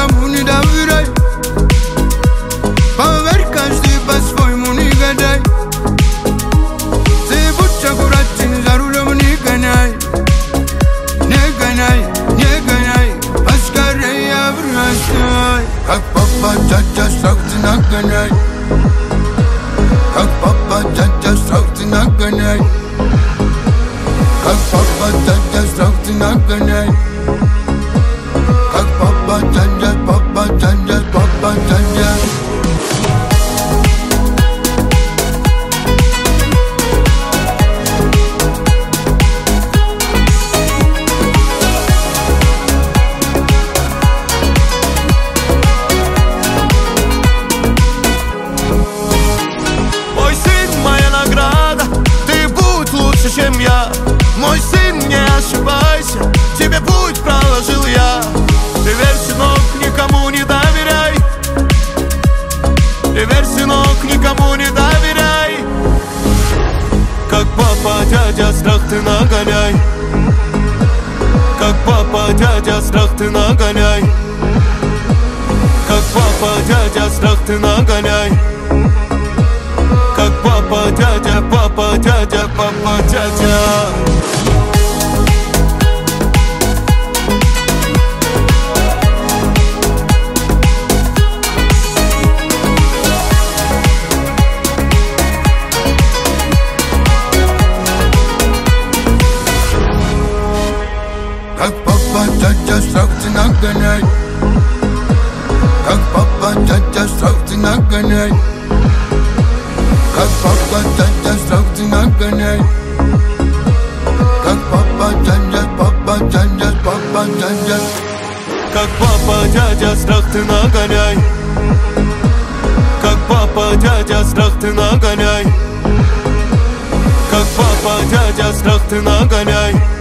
никому не доверяй. Поверь, каждый по-своему не гадай. Ты будь аккуратен, за рулем не гоняй. Не гоняй, не гоняй, поскорее бросай. Как папа, дядя, страх ты нагоняй. Как папа, дядя, страх ты нагоняй. Как папа, дядя, страх ты нагоняй. Как папа, дядя, папа, дядя, папа, дядя. Мой сын, моя награда, ты будь лучше, чем я. Мой сын, не ошибайся, тебе путь проложил я. Ты верь, сынок, никому не доверяй. Ты верь, сынок, никому не доверяй. Как папа, дядя, страх ты нагоняй. Как папа, дядя, страх ты нагоняй. Как папа, дядя, страх ты нагоняй. Как папа, дядя, папа, дядя, папа, дядя. Как папа, дядя, страх ты нагоняй. Как папа, дядя, страх ты нагоняй. Как папа, дядя, страх ты нагоняй. Как папа, дядя, папа, дядя, папа, дядя. Как папа, дядя, страх ты нагоняй. Как папа, дядя, страх ты нагоняй. Как папа, дядя, страх ты нагоняй.